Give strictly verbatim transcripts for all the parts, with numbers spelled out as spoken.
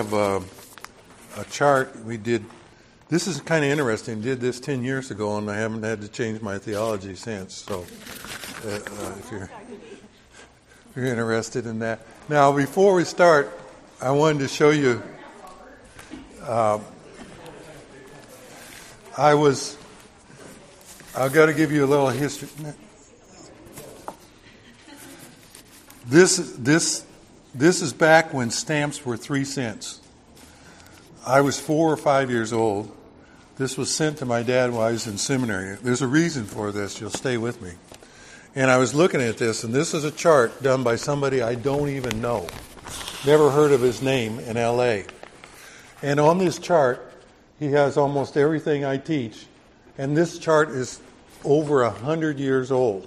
have uh, a chart we did. This is kind of interesting. Did this ten years ago, and I haven't had to change my theology since. So, uh, uh, if you're if you're interested in that, now before we start, I wanted to show you. Uh, I was. I've got to give you a little history. This this this is back when stamps were three cents. I was four or five years old. This was sent to my dad while I was in seminary. There's a reason for this. You'll stay with me. And I was looking at this, and this is a chart done by somebody I don't even know. Never heard of his name in L A. And on this chart, he has almost everything I teach. And this chart is over a hundred years old.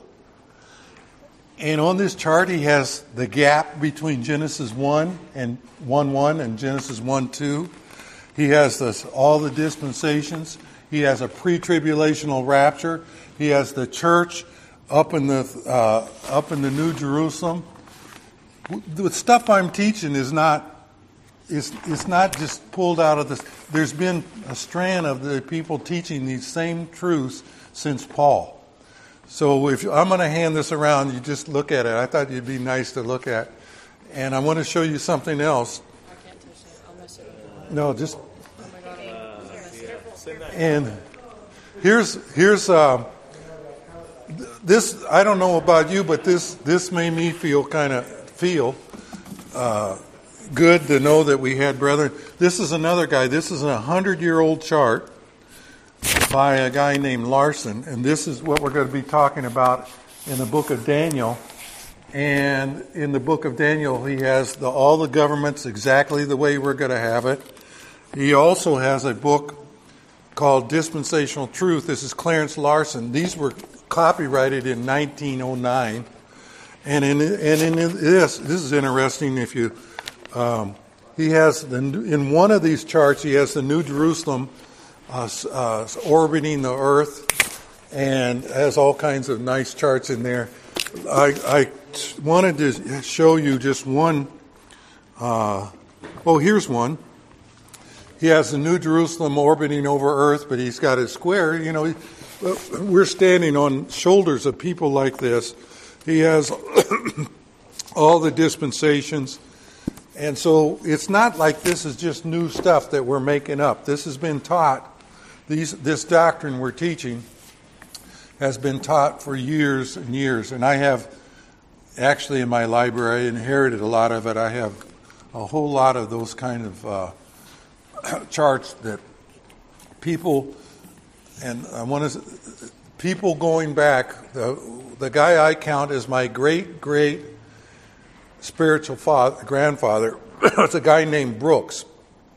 And on this chart, he has the gap between Genesis one and one one and Genesis one two. He has this, all the dispensations. He has a pre-tribulational rapture. He has the church up in the uh, up in the New Jerusalem. The stuff I'm teaching is not is it's not just pulled out of this. There's been a strand of the people teaching these same truths since Paul. So if you, I'm going to hand this around, you just look at it. I thought it'd be nice to look at, and I want to show you something else. I can't touch it. I'll mess it up. No, just. Oh my God. Uh, and here's here's uh, this. I don't know about you, but this this made me feel kind of feel uh, good to know that we had brethren. This is another guy. This is a hundred year old chart by a guy named Larson, and this is what we're going to be talking about in the book of Daniel. And in the book of Daniel, he has the, all the governments exactly the way we're going to have it. He also has a book called Dispensational Truth. This is Clarence Larson. These were copyrighted in nineteen oh nine. And in and in this, this is interesting. If you, um, he has the, in one of these charts, he has the New Jerusalem Uh, uh, orbiting the earth, and has all kinds of nice charts in there. I, I wanted to show you just one. Uh, oh, here's one. He has the New Jerusalem orbiting over earth, but he's got a square. You know, we're standing on shoulders of people like this. He has all the dispensations. And so it's not like this is just new stuff that we're making up. This has been taught. These, this doctrine we're teaching has been taught for years and years. And I have, actually in my library, I inherited a lot of it. I have a whole lot of those kind of uh, charts that people, and I want to, people going back, the, the guy I count as my great, great spiritual father, grandfather, it's a guy named Brooks,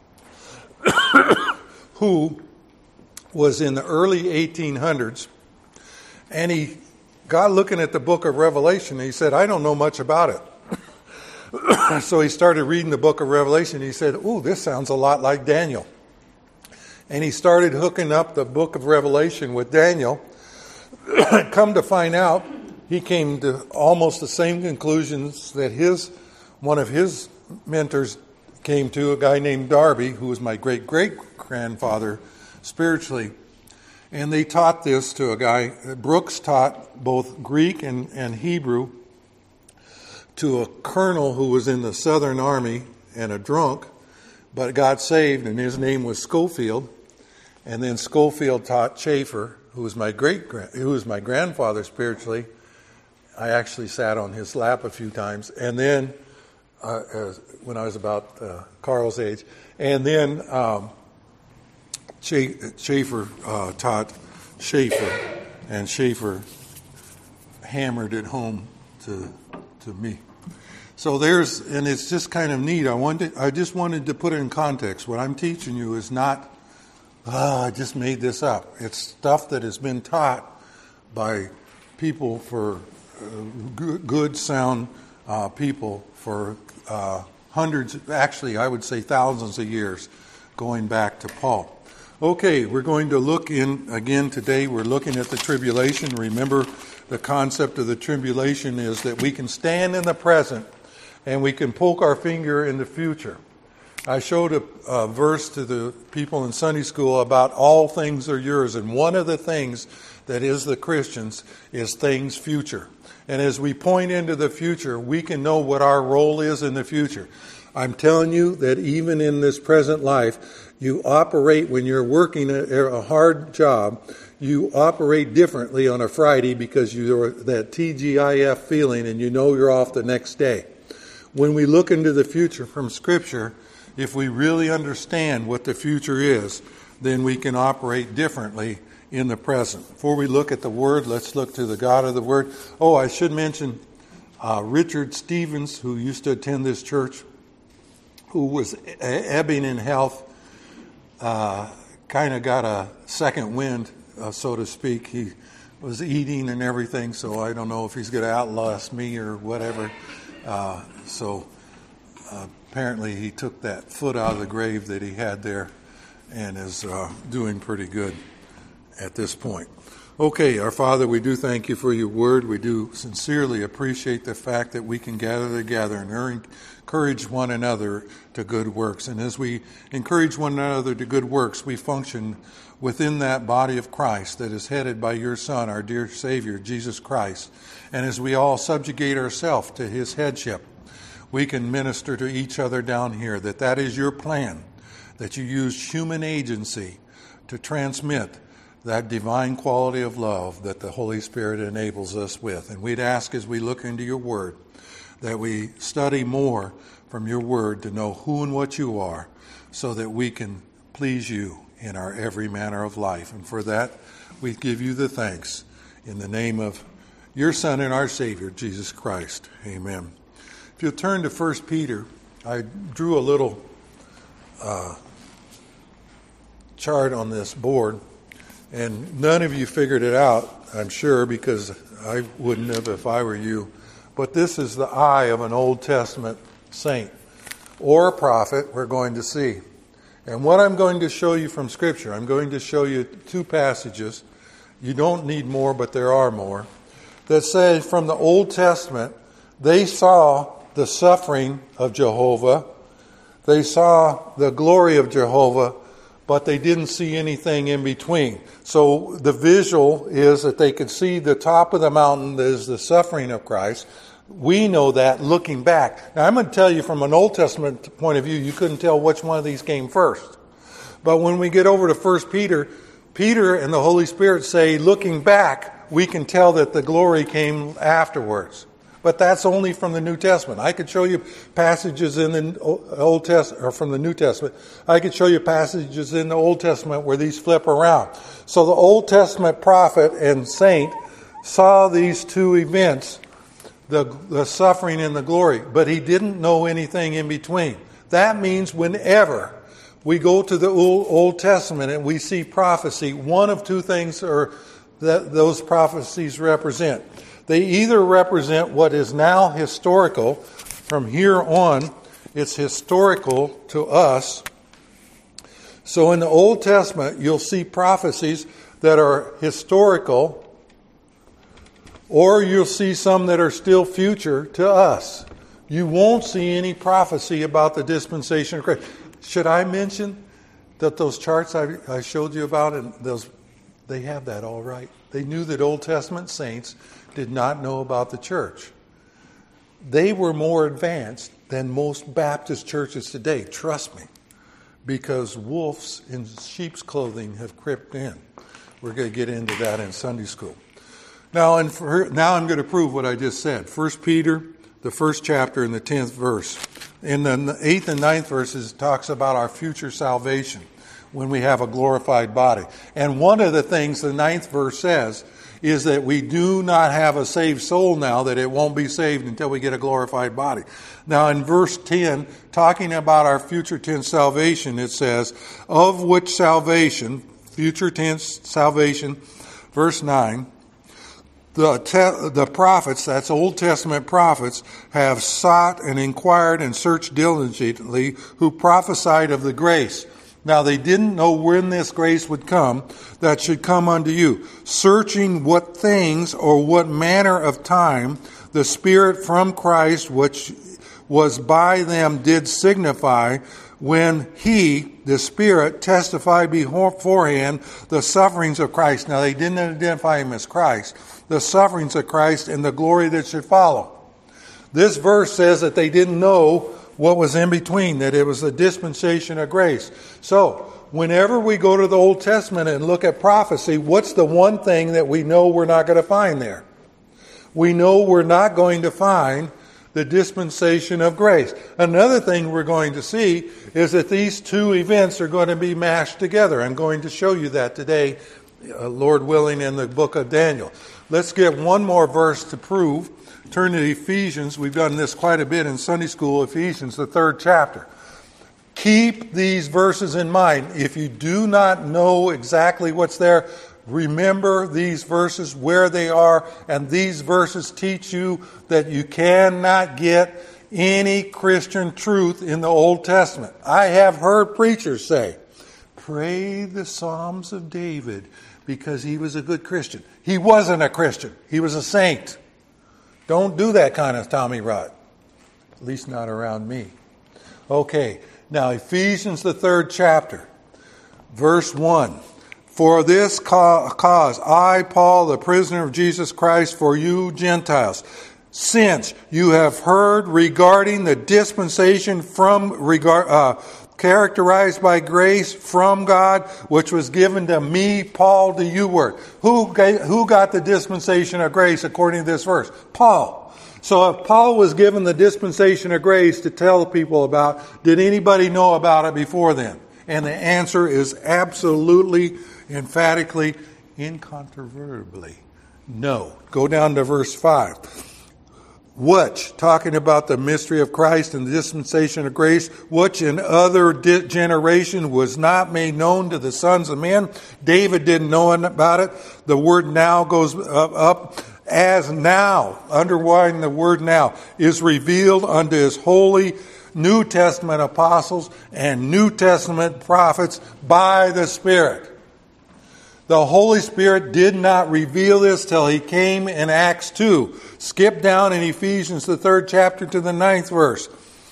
who was in the early eighteen hundreds, and he got looking at the book of Revelation, and he said, I don't know much about it. So he started reading the book of Revelation. He said, ooh, this sounds a lot like Daniel. And he started hooking up the book of Revelation with Daniel. Come to find out, he came to almost the same conclusions that his one of his mentors came to, a guy named Darby, who was my great-great-grandfather spiritually. And they taught this to a guy. Brooks taught both Greek and, and Hebrew to a colonel who was in the Southern Army and a drunk, but got saved, and his name was Schofield. And then Schofield taught Schaeffer, who was my great who was my grandfather spiritually. I actually sat on his lap a few times. And then, uh, uh, when I was about uh, Carl's age, and then um, Schaeffer uh, taught Schaeffer, and Schaeffer hammered it home to to me. So there's, and it's just kind of neat. I wanted, I just wanted to put it in context. What I'm teaching you is not, ah, I just made this up. It's stuff that has been taught by people for uh, good, good, sound uh, people for uh, hundreds, actually, I would say thousands of years, going back to Paul. Okay, we're going to look in, again today, we're looking at the tribulation. Remember, the concept of the tribulation is that we can stand in the present and we can poke our finger in the future. I showed a, a verse to the people in Sunday school about all things are yours. And one of the things that is the Christians is things future. And as we point into the future, we can know what our role is in the future. I'm telling you that even in this present life, you operate when you're working a, a hard job, you operate differently on a Friday because you're that T G I F feeling and you know you're off the next day. When we look into the future from Scripture, if we really understand what the future is, then we can operate differently in the present. Before we look at the Word, let's look to the God of the Word. Oh, I should mention uh, Richard Stevens, who used to attend this church, who was ebbing in health, uh, kind of got a second wind, uh, so to speak. He was eating and everything, so I don't know if he's going to outlast me or whatever. Uh, so uh, apparently he took that foot out of the grave that he had there and is uh, doing pretty good at this point. Okay, our Father, we do thank you for your word. We do sincerely appreciate the fact that we can gather together and encourage one another to good works. And as we encourage one another to good works, we function within that body of Christ that is headed by your Son, our dear Savior, Jesus Christ. And as we all subjugate ourselves to his headship, we can minister to each other down here, that that is your plan, that you use human agency to transmit that divine quality of love that the Holy Spirit enables us with. And we'd ask as we look into your word that we study more from your word to know who and what you are so that we can please you in our every manner of life. And for that, we give you the thanks in the name of your Son and our Savior, Jesus Christ. Amen. If you'll turn to First Peter, I drew a little uh, chart on this board. And none of you figured it out, I'm sure, because I wouldn't have if I were you. But this is the eye of an Old Testament saint or a prophet we're going to see. And what I'm going to show you from Scripture, I'm going to show you two passages. You don't need more, but there are more. That say from the Old Testament, they saw the suffering of Jehovah. They saw the glory of Jehovah, but they didn't see anything in between. So the visual is that they could see the top of the mountain that is the suffering of Christ. We know that looking back. Now I'm going to tell you from an Old Testament point of view, you couldn't tell which one of these came first. But when we get over to First Peter, Peter and the Holy Spirit say, looking back, we can tell that the glory came afterwards. But that's only from the New Testament. I could show you passages in the Old Testament, or from the New Testament. I could show you passages in the Old Testament where these flip around. So the Old Testament prophet and saint saw these two events, the, the suffering and the glory, but he didn't know anything in between. That means whenever we go to the Old, Old Testament and we see prophecy, one of two things are that those prophecies represent. They either represent what is now historical. From here on, it's historical to us. So in the Old Testament, you'll see prophecies that are historical, or you'll see some that are still future to us. You won't see any prophecy about the dispensation of Christ. Should I mention that those charts I, I showed you about, and those, they have that all right. They knew that Old Testament saints did not know about the church. They were more advanced than most Baptist churches today, trust me, because wolves in sheep's clothing have crept in. We're going to get into that in Sunday school. Now, and for, now I'm going to prove what I just said. First Peter, the first chapter and the tenth verse. In the eighth and ninth verses, it talks about our future salvation when we have a glorified body. And one of the things the ninth verse says is that we do not have a saved soul now, that it won't be saved until we get a glorified body. Now in verse ten, talking about our future tense salvation, it says, of which salvation, future tense salvation, verse nine, the, te- the prophets, that's Old Testament prophets, have sought and inquired and searched diligently, who prophesied of the grace. Now they didn't know when this grace would come that should come unto you, searching what things or what manner of time the Spirit from Christ which was by them did signify when he, the Spirit, testified beforehand the sufferings of Christ. Now, they didn't identify him as Christ. The sufferings of Christ and the glory that should follow. This verse says that they didn't know what was in between, that it was a dispensation of grace. So, whenever we go to the Old Testament and look at prophecy, what's the one thing that we know we're not going to find there? We know we're not going to find the dispensation of grace. Another thing we're going to see is that these two events are going to be mashed together. I'm going to show you that today, uh, Lord willing, in the book of Daniel. Let's get one more verse to prove. Turn to Ephesians. We've done this quite a bit in Sunday school. Ephesians, the third chapter. Keep these verses in mind. If you do not know exactly what's there, remember these verses, where they are, and these verses teach you that you cannot get any Christian truth in the Old Testament. I have heard preachers say, pray the Psalms of David because he was a good Christian. He wasn't a Christian. He was a saint. Don't do that kind of Tommy rot. At least not around me. Okay, now Ephesians, the third chapter, verse one. For this cause, I, Paul, the prisoner of Jesus Christ, for you Gentiles, since you have heard regarding the dispensation from regard, uh, characterized by grace from God, which was given to me, Paul, to you word. Who gave, who got the dispensation of grace according to this verse? Paul. So if Paul was given the dispensation of grace to tell people about, did anybody know about it before then? And the answer is absolutely, emphatically, incontrovertibly, no. Go down to verse five. Which, talking about the mystery of Christ and the dispensation of grace, which in other di- generation was not made known to the sons of men. David didn't know about it. The word now goes up, up as now, underlining the word now, is revealed unto his holy New Testament apostles and New Testament prophets by the Spirit. The Holy Spirit did not reveal this till he came in Acts two. Skip down in Ephesians, the third chapter, to the ninth verse.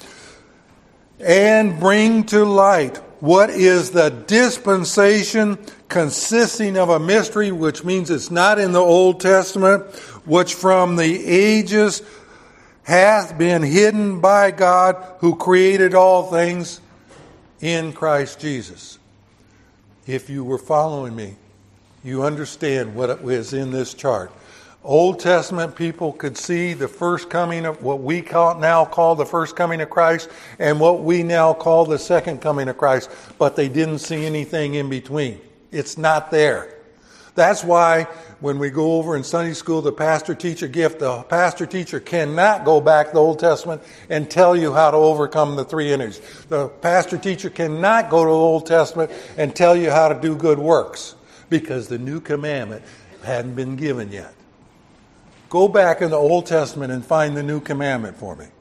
And bring to light what is the dispensation consisting of a mystery, which means it's not in the Old Testament, which from the ages hath been hidden by God who created all things in Christ Jesus. If you were following me, you understand what is in this chart. Old Testament people could see the first coming of what we call, now call the first coming of Christ and what we now call the second coming of Christ, but they didn't see anything in between. It's not there. That's why when we go over in Sunday school the pastor-teacher gift, the pastor-teacher cannot go back to the Old Testament and tell you how to overcome the three energies. The pastor-teacher cannot go to the Old Testament and tell you how to do good works, because the new commandment hadn't been given yet. Go back in the Old Testament and find the new commandment for me.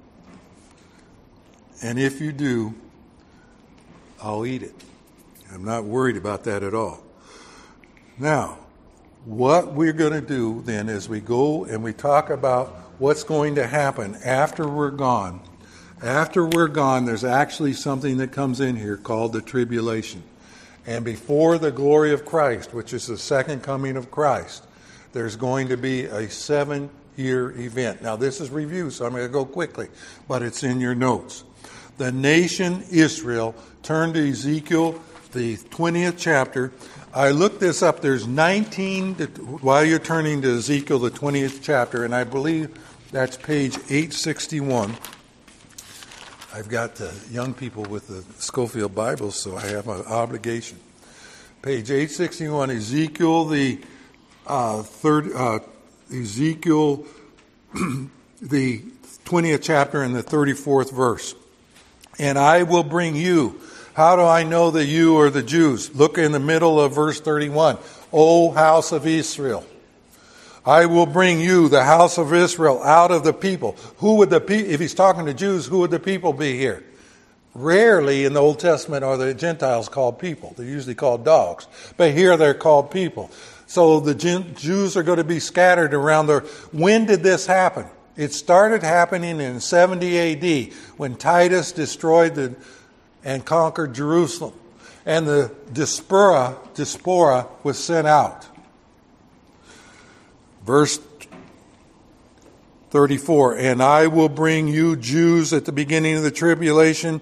And if you do, I'll eat it. I'm not worried about that at all. Now, what we're going to do then is we go and we talk about what's going to happen after we're gone. After we're gone, there's actually something that comes in here called the tribulation. And before the glory of Christ, which is the second coming of Christ, there's going to be a seven-year event. Now, this is review, so I'm going to go quickly, but it's in your notes. The nation Israel, turn to Ezekiel, the twentieth chapter. I looked this up. There's nineteen, while you're turning to Ezekiel, the twentieth chapter, and I believe that's page eight sixty-one. I've got the young people with the Schofield Bibles, so I have an obligation. Page eight sixty-one, Ezekiel, the uh, third, uh, Ezekiel, the twentieth chapter and the thirty-fourth verse. And I will bring you. How do I know that you are the Jews? Look in the middle of verse thirty-one. O house of Israel. I will bring you, the house of Israel, out of the people. Who would the pe- if he's talking to Jews, who would the people be here? Rarely in the Old Testament are the Gentiles called people. They're usually called dogs. But here they're called people. So the Jews are going to be scattered around there. When did this happen? It started happening in seventy A D when Titus destroyed the and conquered Jerusalem. And the diaspora, diaspora was sent out. Verse thirty-four, and I will bring you Jews at the beginning of the tribulation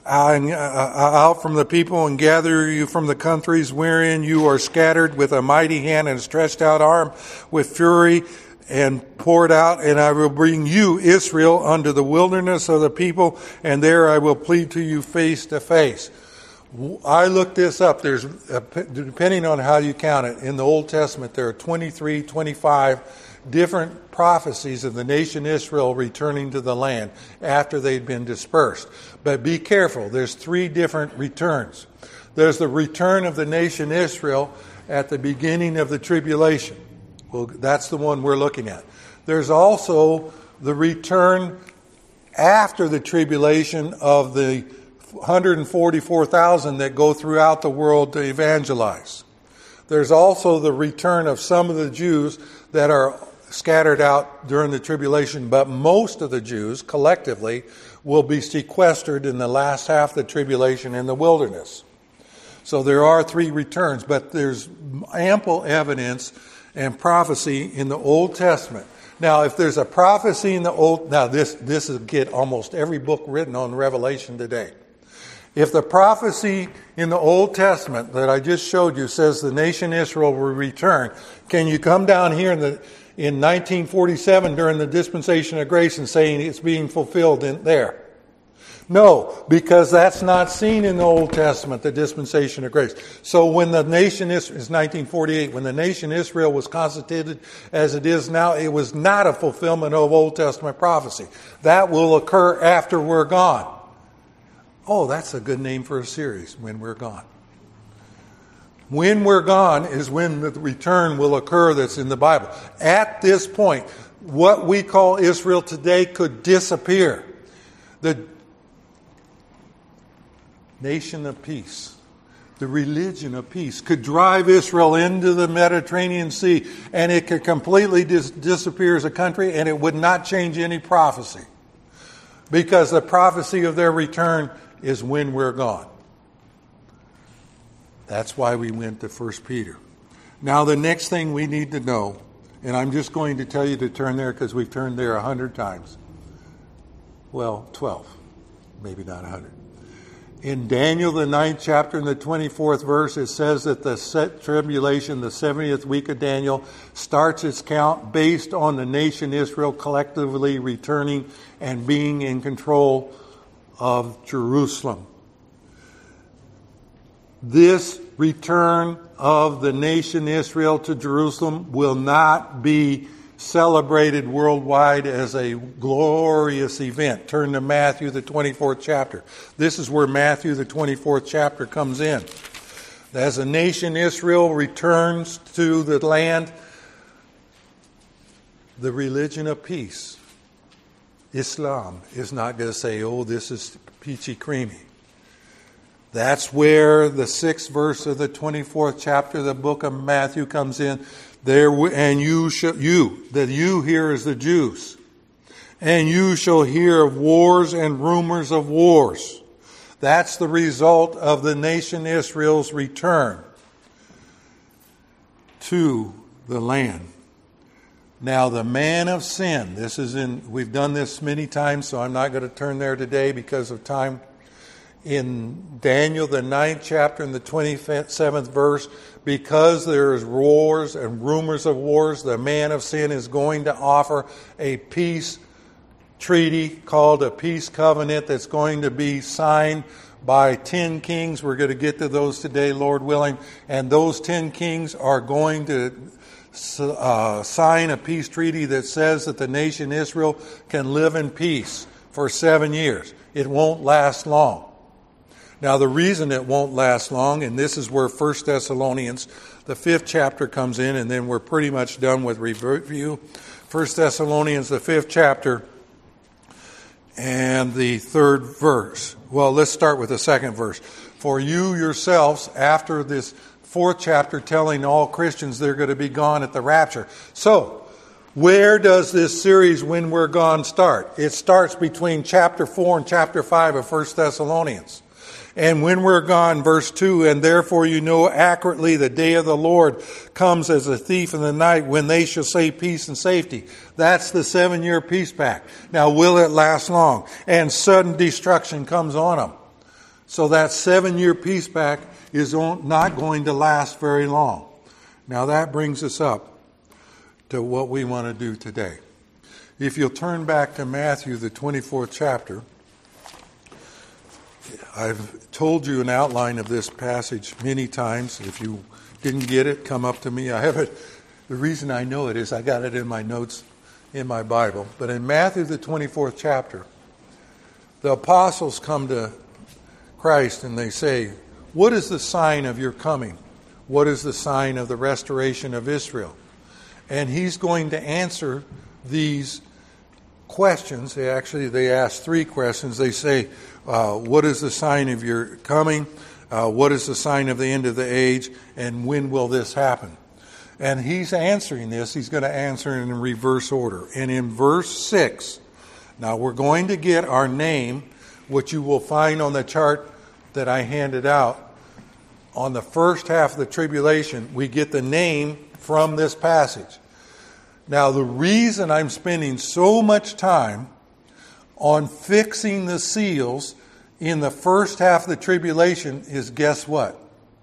out from the people and gather you from the countries wherein you are scattered with a mighty hand and a stretched out arm with fury and poured out, and I will bring you, Israel, unto the wilderness of the people, and there I will plead to you face to face. I looked this up. There's, depending on how you count it, in the Old Testament there are twenty-three, twenty-five different prophecies of the nation Israel returning to the land after they'd been dispersed. But be careful, there's three different returns. There's the return of the nation Israel at the beginning of the tribulation. Well, that's the one we're looking at. There's also the return after the tribulation of the one hundred forty-four thousand that go throughout the world to evangelize. There's also the return of some of the Jews that are scattered out during the tribulation, but most of the Jews collectively will be sequestered in the last half of the tribulation in the wilderness. So there are three returns, but there's ample evidence and prophecy in the Old Testament. Now, if there's a prophecy in the Old, now this this is get almost every book written on Revelation today. If the prophecy in the Old Testament that I just showed you says the nation Israel will return, can you come down here in the in nineteen forty-seven during the dispensation of grace and saying it's being fulfilled in there? No, because that's not seen in the Old Testament, the dispensation of grace. So when the nation is, is nineteen forty-eight, when the nation Israel was constituted as it is now, it was not a fulfillment of Old Testament prophecy. That will occur after we're gone. Oh, that's a good name for a series, When We're Gone. When we're gone is when the return will occur that's in the Bible. At this point, what we call Israel today could disappear. The nation of peace, the religion of peace, could drive Israel into the Mediterranean Sea, and it could completely dis- disappear as a country, and it would not change any prophecy. Because the prophecy of their return is when we're gone. That's why we went to First Peter. Now the next thing we need to know, and I'm just going to tell you to turn there because we've turned there a hundred times. Well, twelve, maybe not a hundred. In Daniel, the ninth chapter and the twenty-fourth verse, it says that the set tribulation, the seventieth week of Daniel, starts its count based on the nation Israel collectively returning and being in control of Jerusalem. This return of the nation Israel to Jerusalem will not be celebrated worldwide as a glorious event. Turn to Matthew, the twenty-fourth chapter. This is where Matthew, the twenty-fourth chapter comes in. As the nation Israel returns to the land, the religion of peace, Islam, is not going to say, oh, this is peachy creamy. That's where the sixth verse of the twenty-fourth chapter of the book of Matthew comes in. There and you shall you that you here is the Jews, and you shall hear of wars and rumors of wars. That's the result of the nation Israel's return to the land. Now the man of sin, this is in, we've done this many times, so I'm not going to turn there today because of time. In Daniel, the ninth chapter and the twenty-seventh verse, because there is wars and rumors of wars, the man of sin is going to offer a peace treaty called a peace covenant that's going to be signed by ten kings. We're going to get to those today, Lord willing. And those ten kings are going to uh, sign a peace treaty that says that the nation Israel can live in peace for seven years. It won't last long. Now, the reason it won't last long, and this is where First Thessalonians, the fifth chapter, comes in, and then we're pretty much done with review. First Thessalonians, the fifth chapter, and the third verse. Well, let's start with the second verse. For you yourselves, after this fourth chapter telling all Christians they're going to be gone at the rapture. So, where does this series, When We're Gone, start? It starts between chapter four and chapter five of First Thessalonians. And when we're gone, verse two, and therefore you know accurately the day of the Lord comes as a thief in the night, when they shall say peace and safety. That's the seven-year peace pact. Now, will it last long? And sudden destruction comes on them. So that seven-year peace pact is not going to last very long. Now that brings us up to what we want to do today. If you'll turn back to Matthew, the twenty-fourth chapter, I've told you an outline of this passage many times. If you didn't get it, come up to me. I have it. The reason I know it is I got it in my notes in my Bible. But in Matthew, the twenty-fourth chapter, the apostles come to Christ and they say, what is the sign of your coming? What is the sign of the restoration of Israel? And he's going to answer these questions. They actually, they ask three questions. They say, uh, what is the sign of your coming? Uh, what is the sign of the end of the age? And when will this happen? And he's answering this. He's going to answer in reverse order. And in verse six, now we're going to get our name, which you will find on the chart that I handed out. On the first half of the tribulation, we get the name from this passage. Now, the reason I'm spending so much time on fixing the seals in the first half of the tribulation is, guess what?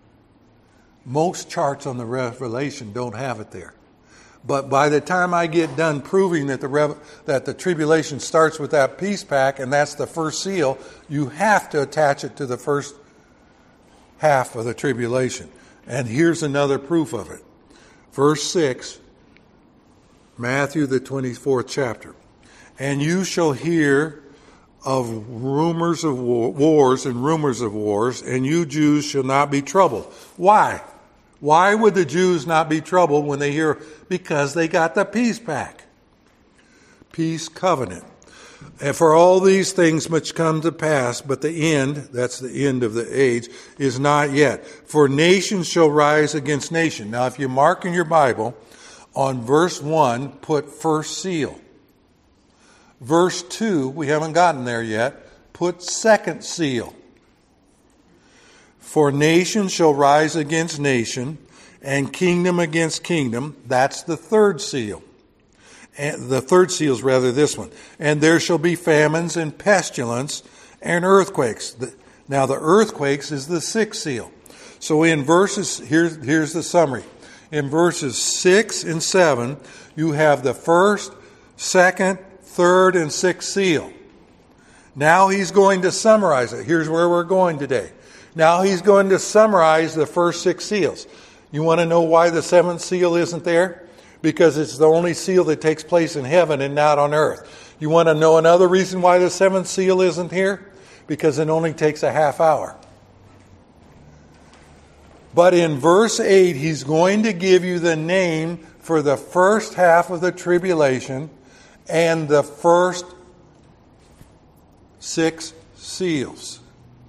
Most charts on the Revelation don't have it there. But by the time I get done proving that the Rev- that the tribulation starts with that peace pact, and that's the first seal, you have to attach it to the first half of the tribulation. And here's another proof of it. Verse six, Matthew, the twenty-fourth chapter. And you shall hear of rumors of war, wars and rumors of wars, and you Jews shall not be troubled. Why? Why would the Jews not be troubled when they hear? Because they got the peace pact. Peace covenant. And for all these things which come to pass, but the end, that's the end of the age, is not yet. For nation shall rise against nation. Now, if you mark in your Bible, on verse one, put first seal. Verse two, we haven't gotten there yet, put second seal. For nation shall rise against nation, and kingdom against kingdom. That's the third seal. And the third seal is rather this one. And there shall be famines and pestilence and earthquakes. Now the earthquakes is the sixth seal. So in verses, here's, here's the summary. In verses six and seven, you have the first, second, third, and sixth seal. Now he's going to summarize it. Here's where we're going today. Now he's going to summarize the first six seals. You want to know why the seventh seal isn't there? Because it's the only seal that takes place in heaven and not on earth. You want to know another reason why the seventh seal isn't here? Because it only takes a half hour. But in verse eight, he's going to give you the name for the first half of the tribulation and the first six seals.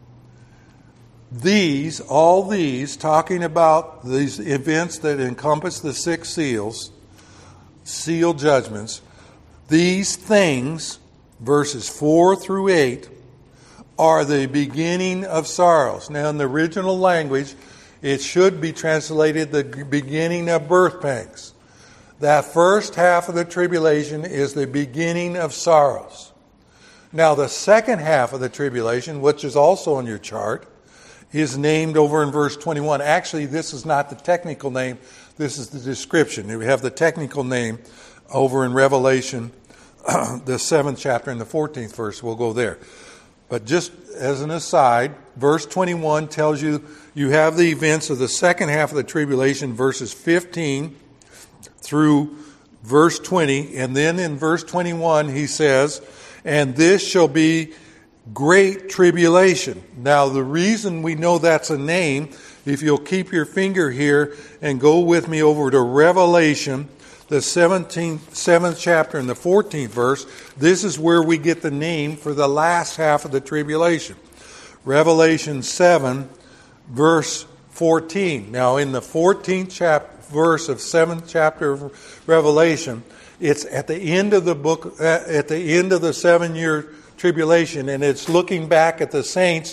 These, all these, talking about these events that encompass the six seals, seal judgments, these things, verses four through eight, are the beginning of sorrows. Now, in the original language, it should be translated the beginning of birth pangs. That first half of the tribulation is the beginning of sorrows. Now, the second half of the tribulation, which is also on your chart, is named over in verse twenty-one. Actually, this is not the technical name. This is the description. We have the technical name over in Revelation, the seventh chapter and the fourteenth verse. We'll go there. But just as an aside, verse twenty-one tells you you have the events of the second half of the tribulation, verses fifteen through verse twenty. And then in verse twenty-one, he says, and this shall be great tribulation. Now, the reason we know that's a name, if you'll keep your finger here and go with me over to Revelation, the seventeenth, seventh chapter and the fourteenth verse, this is where we get the name for the last half of the tribulation. Revelation seven, verse fourteen. Now, in the fourteenth chapter, verse of seventh chapter of Revelation, it's at the end of the book, at the end of the seven-year tribulation, and it's looking back at the saints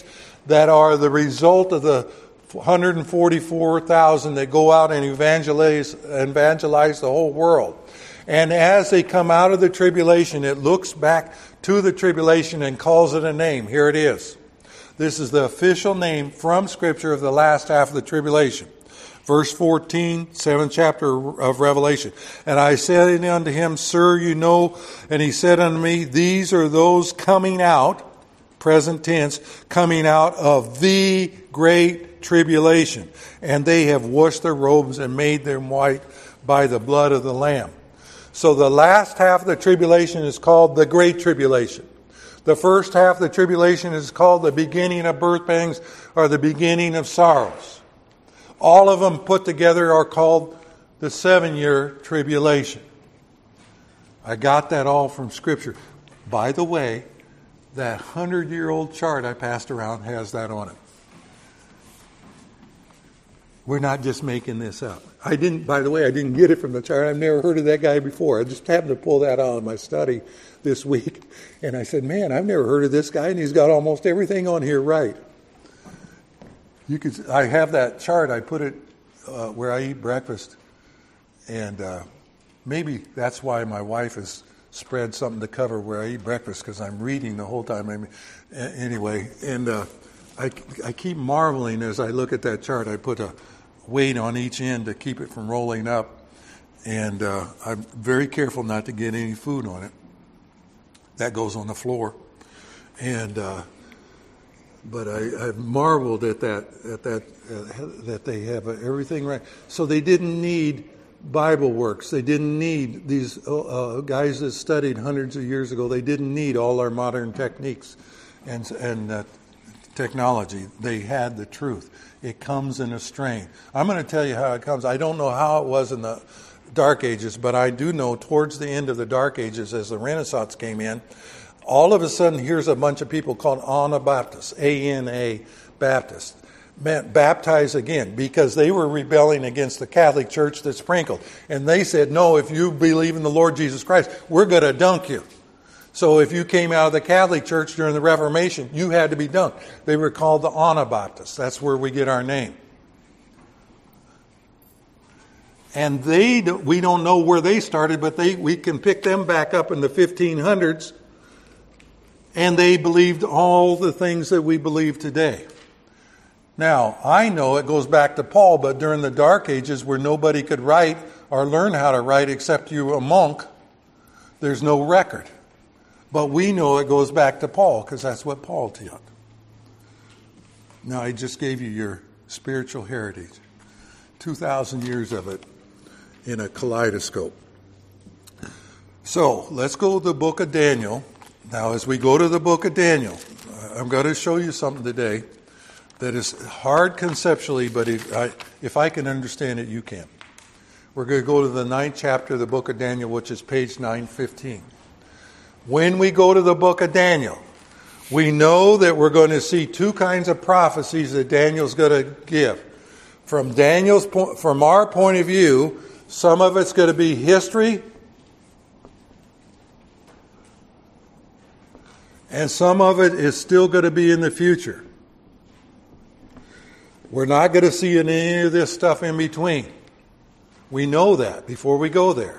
that are the result of the one hundred forty-four thousand that go out and evangelize, evangelize the whole world. And as they come out of the tribulation, it looks back to the tribulation and calls it a name. Here it is. This is the official name from Scripture of the last half of the tribulation. Verse fourteen, seventh chapter of Revelation. And I said unto him, Sir, you know, and he said unto me, These are those coming out, present tense, coming out of the great tribulation. And they have washed their robes and made them white by the blood of the Lamb. So the last half of the tribulation is called the Great Tribulation. The first half of the tribulation is called the beginning of birth pangs or the beginning of sorrows. All of them put together are called the seven-year tribulation. I got that all from Scripture. By the way, that hundred-year-old chart I passed around has that on it. We're not just making this up. I didn't, by the way, I didn't get it from the chart. I've never heard of that guy before. I just happened to pull that out in my study this week. And I said, man, I've never heard of this guy, and he's got almost everything on here right. You could, I have that chart. I put it uh, where I eat breakfast. And uh, maybe that's why my wife has spread something to cover where I eat breakfast, because I'm reading the whole time. I mean, anyway, and uh, I, I keep marveling as I look at that chart. I put a weight on each end to keep it from rolling up. And uh, I'm very careful not to get any food on it. That goes on the floor. And uh, but I, I've marveled at that at that uh, that they have everything right. So they didn't need Bible works. They didn't need these uh, guys that studied hundreds of years ago. They didn't need all our modern techniques and and uh, technology. They had the truth. It comes in a strain. I'm going to tell you how it comes. I don't know how it was in the Dark Ages, but I do know towards the end of the Dark Ages, as the Renaissance came in, all of a sudden here's a bunch of people called Anabaptists, A N A Baptists, meant baptize again, because they were rebelling against the Catholic Church that sprinkled. And they said, no, if you believe in the Lord Jesus Christ, we're going to dunk you. So if you came out of the Catholic Church during the Reformation, you had to be dunked. They were called the Anabaptists. That's where we get our name. And they, we don't know where they started, but they we can pick them back up in the fifteen hundreds. And they believed all the things that we believe today. Now, I know it goes back to Paul, but during the Dark Ages where nobody could write or learn how to write except you a monk, there's no record. But we know it goes back to Paul, because that's what Paul taught. Now, I just gave you your spiritual heritage. two thousand years of it in a kaleidoscope. So, let's go to the book of Daniel. Now, as we go to the book of Daniel, I'm going to show you something today that is hard conceptually, but if I, if I can understand it, you can. We're going to go to the ninth chapter of the book of Daniel, which is page nine fifteen. When we go to the book of Daniel, we know that we're going to see two kinds of prophecies that Daniel's going to give. From Daniel's point, from our point of view, some of it's going to be history, and some of it is still going to be in the future. We're not going to see any of this stuff in between. We know that before we go there.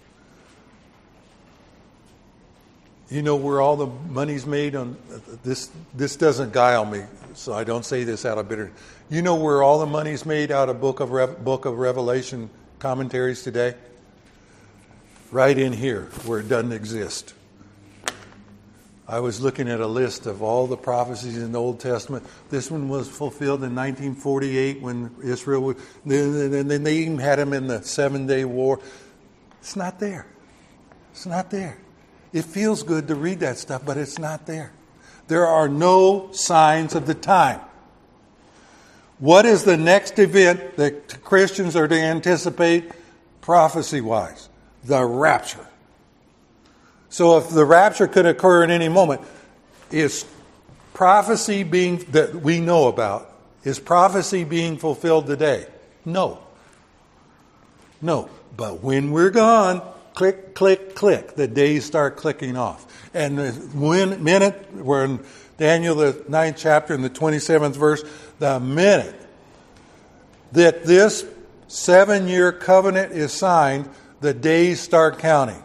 You know where all the money's made on this? This doesn't guile me, so I don't say this out of bitterness. You know where all the money's made out of Book of Re- Book of Revelation commentaries today? Right in here, where it doesn't exist. I was looking at a list of all the prophecies in the Old Testament. This one was fulfilled in nineteen forty-eight when Israel was, then they even had them in the Seven-Day War. It's not there. It's not there. It feels good to read that stuff, but it's not there. There are no signs of the time. What is the next event that Christians are to anticipate prophecy-wise? The rapture. So if the rapture could occur at any moment, is prophecy being that we know about, is prophecy being fulfilled today? No. No. But when we're gone, click, click, click, the days start clicking off. And the when, minute when Daniel, the ninth chapter and the twenty-seventh verse, the minute that this seven-year covenant is signed, the days start counting.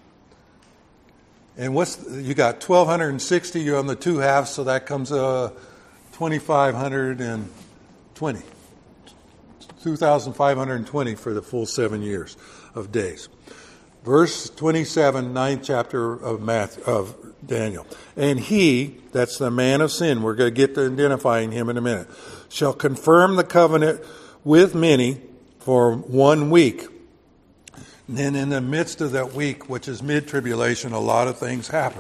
And what's you got twelve sixty, you're on the two halves, so that comes uh, twenty-five twenty. two thousand five hundred twenty for the full seven years of days. Verse twenty-seven, ninth chapter of Matthew, of Daniel. And he, that's the man of sin, we're going to get to identifying him in a minute, shall confirm the covenant with many for one week. And then in the midst of that week, which is mid-tribulation, a lot of things happen.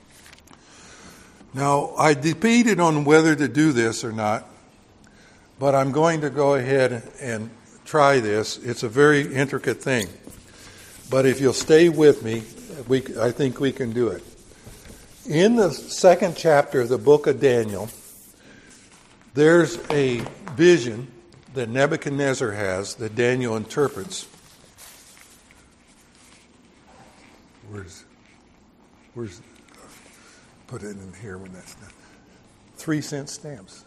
Now, I debated on whether to do this or not, but I'm going to go ahead and try this. It's a very intricate thing. But if you'll stay with me, we, I think we can do it. In the second chapter of the book of Daniel, there's a vision that Nebuchadnezzar has that Daniel interprets. Where's, where's, put it in here when that's done. Three cent stamps.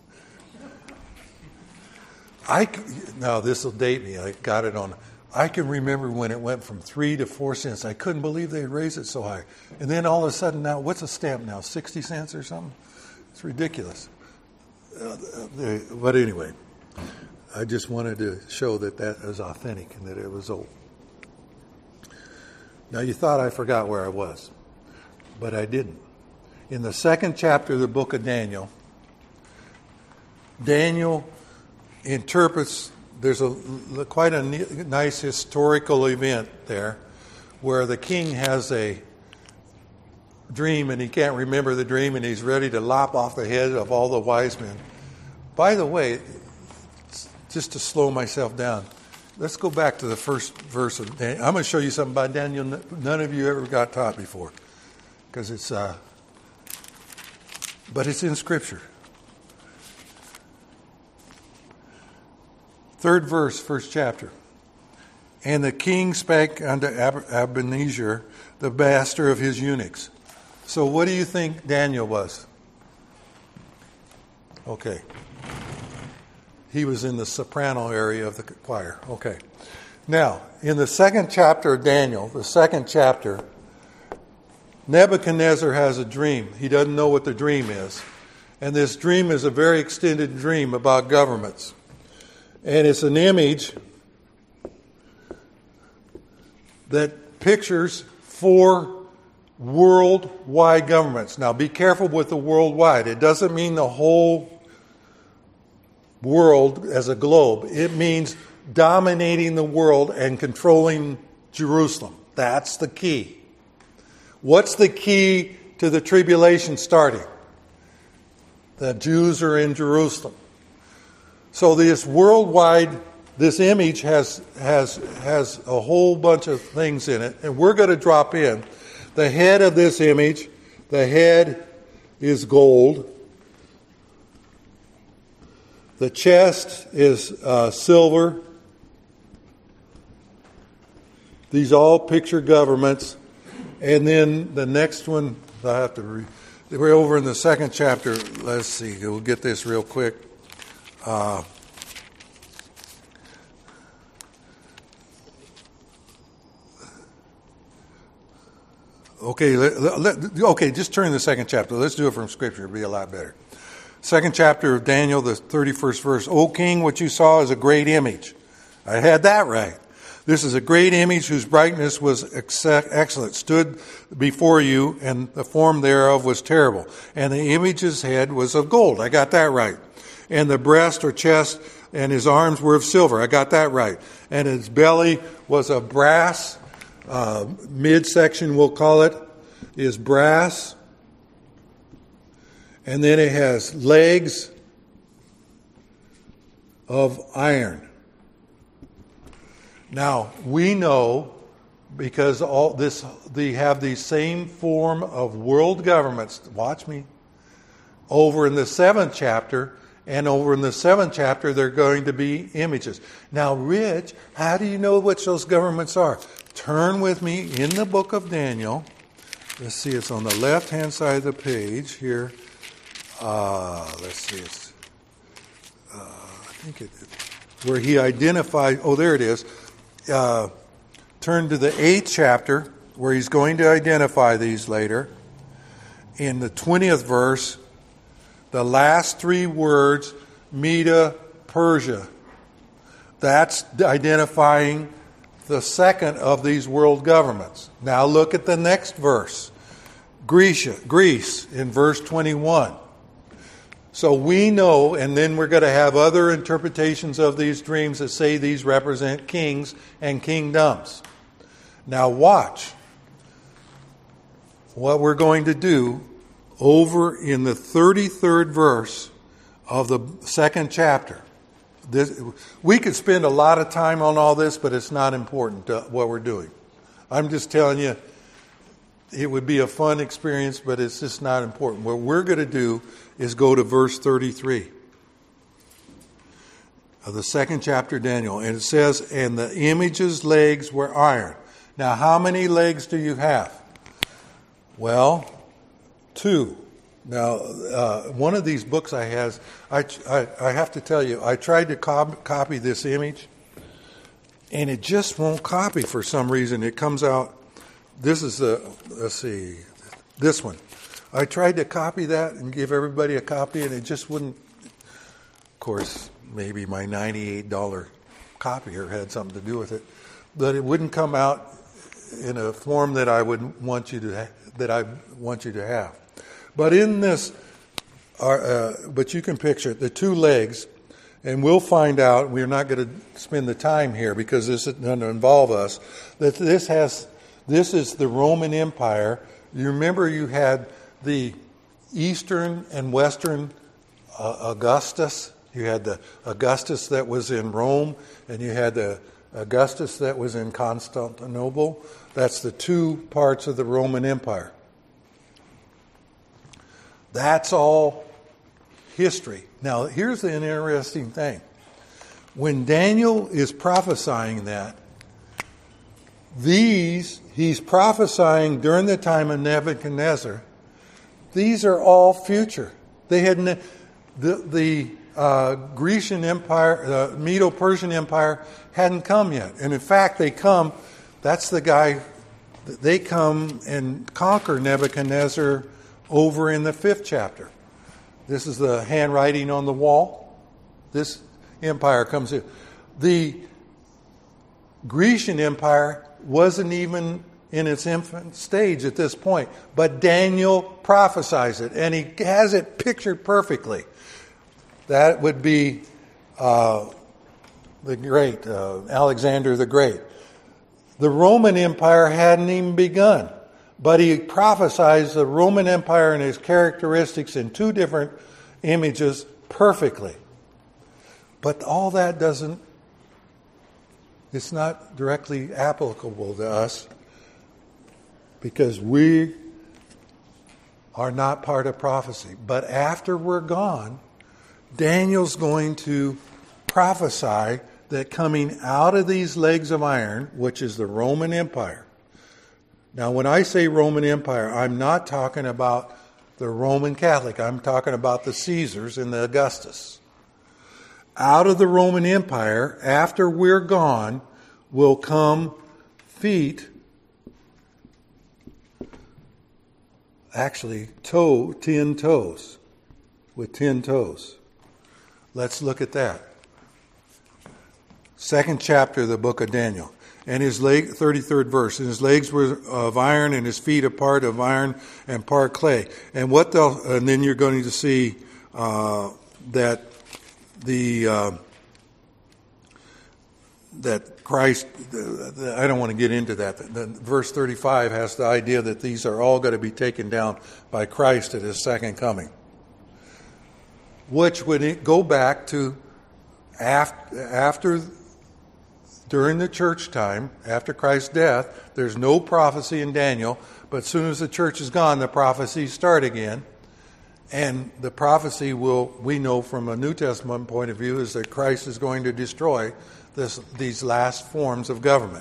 I, now this will date me. I got it on. I can remember when it went from three to four cents. I couldn't believe they raised it so high. And then all of a sudden now, what's a stamp now? sixty cents or something? It's ridiculous. Uh, they, but anyway, I just wanted to show that that is authentic and that it was old. Now you thought I forgot where I was, but I didn't. In the second chapter of the book of Daniel, Daniel interprets, there's a quite a nice historical event there where the king has a dream and he can't remember the dream and he's ready to lop off the head of all the wise men. By the way, just to slow myself down, let's go back to the first verse of Daniel. I'm going to show you something about Daniel none of you ever got taught before, because it's, uh, but it's in Scripture. Third verse, first chapter. And the king spake unto Ab- Abinadar, the master of his eunuchs. So what do you think Daniel was? Okay. He was in the soprano area of the choir. Okay. Now, in the second chapter of Daniel, the second chapter, Nebuchadnezzar has a dream. He doesn't know what the dream is. And this dream is a very extended dream about governments. And it's an image that pictures four worldwide governments. Now, be careful with the worldwide. It doesn't mean the whole world as a globe. It means dominating the world and controlling Jerusalem. That's the key. What's the key to the tribulation starting? The Jews are in Jerusalem. So this worldwide, this image has has has a whole bunch of things in it, and we're going to drop in. The head of this image, the head is gold. The chest is uh, silver. These all picture governments. And then the next one, I have to read. We're over in the second chapter. Let's see. We'll get this real quick. Uh, okay, let, let, okay. Just turn to the second chapter. Let's do it from Scripture. It'll be a lot better. Second chapter of Daniel, the thirty-first verse. O king, what you saw is a great image. I had that right. This is a great image whose brightness was excellent, stood before you, and the form thereof was terrible. And the image's head was of gold. I got that right. And the breast or chest and his arms were of silver. I got that right. And his belly was of brass. Uh, midsection, we'll call it, is brass. And then it has legs of iron. Now, we know, because all this, they have the same form of world governments, watch me, over in the seventh chapter, and over in the seventh chapter, they're going to be images. Now, Rich, how do you know which those governments are? Turn with me in the book of Daniel. Let's see, it's on the left-hand side of the page here. uh, let's see, it's, uh, I think it, where he identified, oh, there it is. Uh, turn to the eighth chapter, where he's going to identify these later. In the twentieth verse, the last three words, Media, Persia. That's identifying the second of these world governments. Now look at the next verse. Greece, Greece in verse twenty-one. So we know, and then we're going to have other interpretations of these dreams that say these represent kings and kingdoms. Now watch what we're going to do over in the thirty-third verse of the second chapter. This, we could spend a lot of time on all this, but it's not important to what we're doing. I'm just telling you, it would be a fun experience, but it's just not important. What we're going to do is go to verse thirty-three of the second chapter of Daniel. And it says, and the image's legs were iron. Now, how many legs do you have? Well, two. Now, uh, one of these books I has, I, I, I have to tell you, I tried to cop- copy this image, and it just won't copy for some reason. It comes out, this is the, let's see, this one. I tried to copy that and give everybody a copy, and it just wouldn't. Of course, maybe my ninety-eight dollars copier had something to do with it, but it wouldn't come out in a form that I would want you to ha- that I want you to have. But in this, uh, but you can picture it, the two legs, and we'll find out, we're not going to spend the time here because this is going to involve us, that this has, this is the Roman Empire. You remember you had the Eastern and Western uh, Augustus. You had the Augustus that was in Rome, and you had the Augustus that was in Constantinople. That's the two parts of the Roman Empire. That's all history. Now, here's an interesting thing. When Daniel is prophesying that, these, he's prophesying during the time of Nebuchadnezzar, these are all future. They had ne- the the uh, Grecian Empire, the Medo-Persian Empire hadn't come yet, and in fact, they come. That's the guy. They come and conquer Nebuchadnezzar over in the fifth chapter. This is the handwriting on the wall. This empire comes in. The Grecian Empire wasn't even in its infant stage at this point, but Daniel prophesies it, and he has it pictured perfectly. That would be uh, the great, uh, Alexander the Great. The Roman Empire hadn't even begun, but he prophesies the Roman Empire and its characteristics in two different images perfectly. But all that doesn't, it's not directly applicable to us because we are not part of prophecy. But after we're gone, Daniel's going to prophesy that coming out of these legs of iron, which is the Roman Empire. Now, when I say Roman Empire, I'm not talking about the Roman Catholic. I'm talking about the Caesars and the Augustus. Out of the Roman Empire, after we're gone, will come feet, actually toe, ten toes, with ten toes. Let's look at that. Second chapter of the book of Daniel. And his leg, thirty-third verse, and his legs were of iron, and his feet a part of iron and part clay. And what they'll, and then you're going to see uh, that the uh, that Christ. The, the, I don't want to get into that. The, the, verse thirty-five has the idea that these are all going to be taken down by Christ at his second coming, which would go back to after after. During the church time, after Christ's death, there's no prophecy in Daniel, but as soon as the church is gone, the prophecies start again. And the prophecy will, we know from a New Testament point of view, is that Christ is going to destroy this, these last forms of government.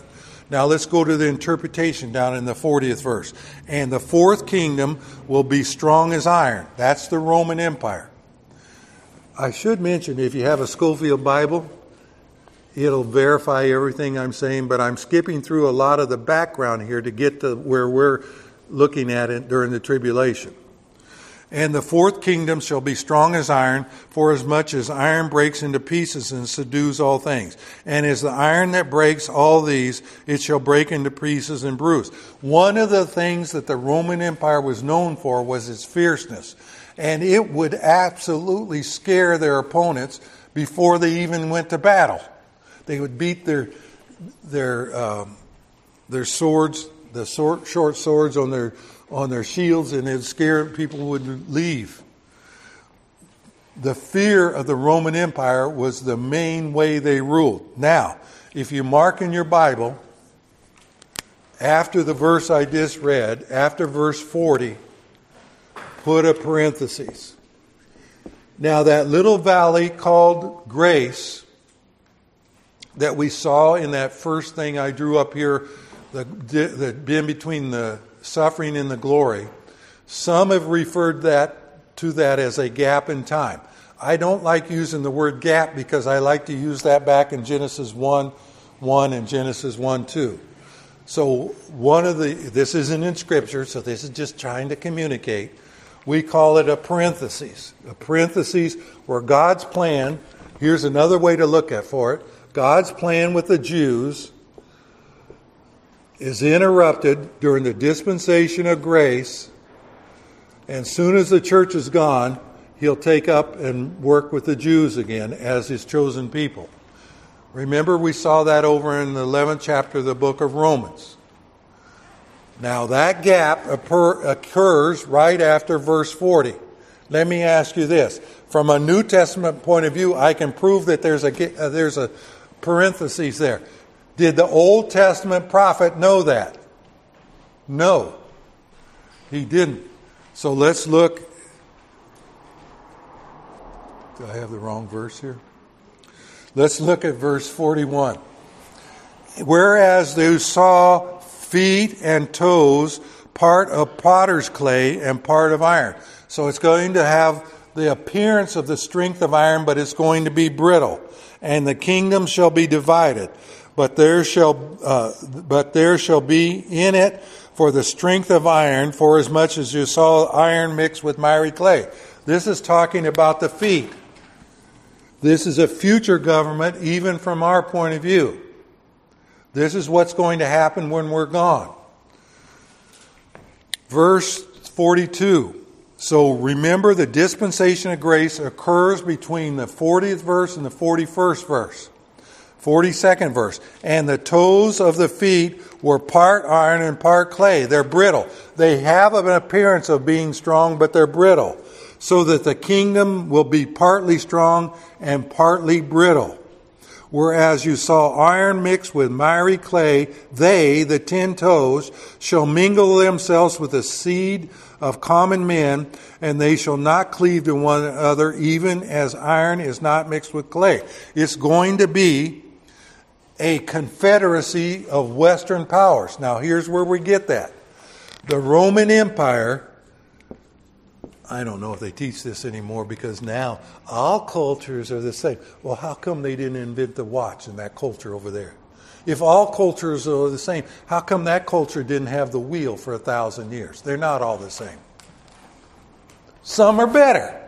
Now let's go to the interpretation down in the fortieth verse. And the fourth kingdom will be strong as iron. That's the Roman Empire. I should mention, if you have a Scofield Bible, it'll verify everything I'm saying, but I'm skipping through a lot of the background here to get to where we're looking at it during the tribulation. And the fourth kingdom shall be strong as iron, for as much as iron breaks into pieces and subdues all things. And as the iron that breaks all these, it shall break into pieces and bruise. One of the things that the Roman Empire was known for was its fierceness. And it would absolutely scare their opponents before they even went to battle. They would beat their their um, their swords, the short, short swords on their on their shields, and it would scare people would leave. The fear of the Roman Empire was the main way they ruled. Now, if you mark in your Bible, after the verse I just read, after verse forty, put a parenthesis. Now, that little valley called Grace that we saw in that first thing I drew up here, the, the in between the suffering and the glory, some have referred that to that as a gap in time. I don't like using the word gap because I like to use that back in Genesis one one and Genesis one two. So one of the, this isn't in Scripture, so this is just trying to communicate. We call it a parenthesis. A parenthesis where God's plan, here's another way to look at for it, God's plan with the Jews is interrupted during the dispensation of grace, and soon as the church is gone, he'll take up and work with the Jews again as his chosen people. Remember, we saw that over in the eleventh chapter of the book of Romans. Now, that gap occurs right after verse forty. Let me ask you this. From a New Testament point of view, I can prove that there's a, there's a parenthesis there. Did the Old Testament prophet know that? No, he didn't. So let's look. Do I have the wrong verse here? Let's look at verse forty-one. Whereas they saw feet and toes, part of potter's clay and part of iron. So it's going to have the appearance of the strength of iron, but it's going to be brittle. And the kingdom shall be divided. But there shall, uh, but there shall be in it for the strength of iron, for as much as you saw iron mixed with miry clay. This is talking about the feet. This is a future government, even from our point of view. This is what's going to happen when we're gone. Verse forty-two. So remember, the dispensation of grace occurs between the fortieth verse and the forty-first verse. forty-second verse. And the toes of the feet were part iron and part clay. They're brittle. They have an appearance of being strong, but they're brittle. So that the kingdom will be partly strong and partly brittle. Whereas you saw iron mixed with miry clay, they, the ten toes, shall mingle themselves with the seed of common men, and they shall not cleave to one another, even as iron is not mixed with clay. It's going to be a confederacy of Western powers. Now, here's where we get that. The Roman Empire, I don't know if they teach this anymore because now all cultures are the same. Well, how come they didn't invent the watch in that culture over there? If all cultures are the same, how come that culture didn't have the wheel for a thousand years? They're not all the same. Some are better.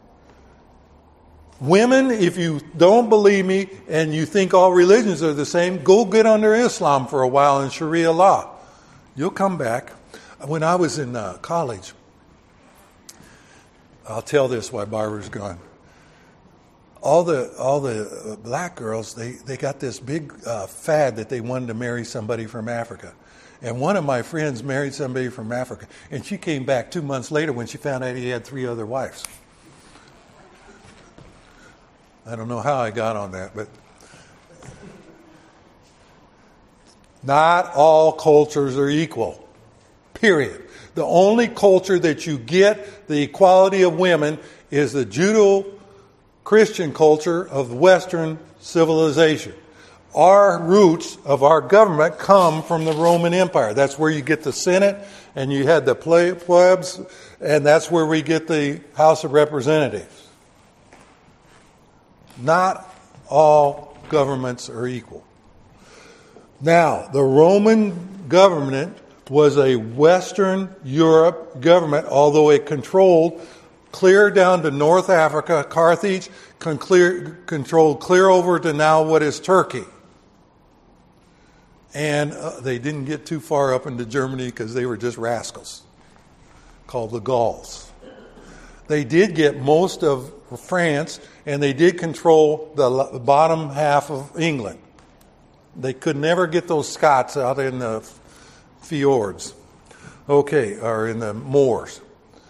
Women, if you don't believe me and you think all religions are the same, go get under Islam for a while in Sharia law. You'll come back. When I was in uh, college, I'll tell this while Barbara's gone. All the all the black girls, they, they got this big uh, fad that they wanted to marry somebody from Africa. And one of my friends married somebody from Africa. And she came back two months later when she found out he had three other wives. I don't know how I got on that, but not all cultures are equal. Period. The only culture that you get the equality of women is the Judeo-Christian culture of Western civilization. our roots of our government come from the Roman Empire. That's where you get the Senate, and you had the plebs, and that's where we get the House of Representatives. Not all governments are equal. Now, the Roman government was a Western Europe government, although it controlled clear down to North Africa. Carthage con- clear, controlled clear over to now what is Turkey. And uh, they didn't get too far up into Germany because they were just rascals, called the Gauls. They did get most of France, and they did control the bottom half of England. They could never get those Scots out in the fjords, okay, or in the moors.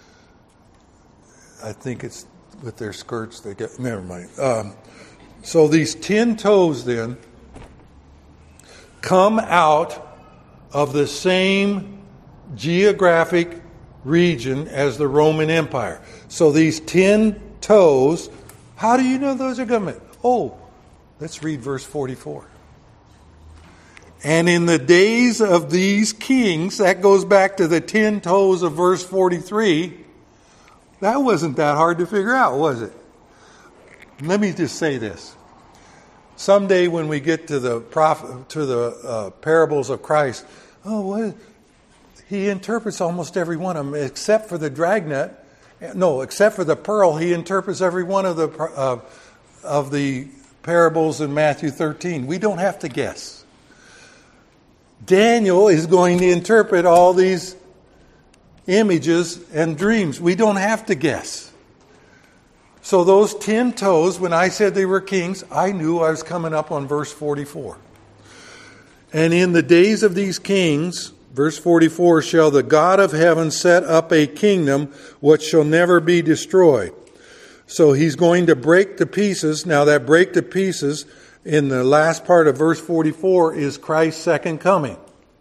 I think it's with their skirts they get, never mind. Um, so these ten toes then come out of the same geographic region as the Roman Empire. So these ten toes, how do you know those are government? Oh, let's read verse forty-four. And in the days of these kings, that goes back to the ten toes of verse forty-three. That wasn't that hard to figure out, was it? Let me just say this. Someday when we get to the prophet, to the uh, parables of Christ, oh, what? He interprets almost every one of them, except for the dragnet. No, except for the pearl, he interprets every one of the uh, of the parables in Matthew thirteen. We don't have to guess. Daniel is going to interpret all these images and dreams. We don't have to guess. So those ten toes, when I said they were kings, I knew I was coming up on verse forty-four. And in the days of these kings, verse forty-four, shall the God of heaven set up a kingdom which shall never be destroyed. So he's going to break to pieces. Now that break to pieces in the last part of verse forty-four is Christ's second coming.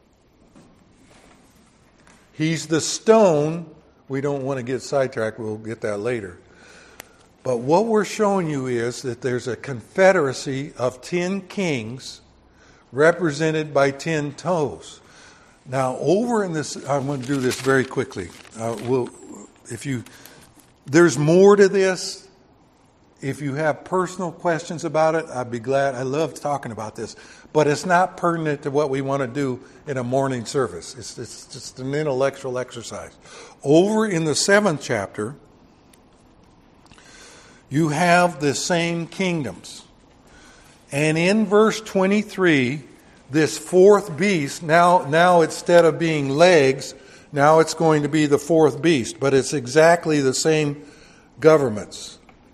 He's the stone. We don't want to get sidetracked. We'll get that later. But what we're showing you is that there's a confederacy of ten kings represented by ten toes. Now, over in this, I'm going to do this very quickly. Uh, we'll, if you, there's more to this. If you have personal questions about it, I'd be glad. I love talking about this. But it's not pertinent to what we want to do in a morning service. It's, it's just an intellectual exercise. Over in the seventh chapter, you have the same kingdoms. And in verse twenty-three, this fourth beast, now, now instead of being legs, now it's going to be the fourth beast. But it's exactly the same governments.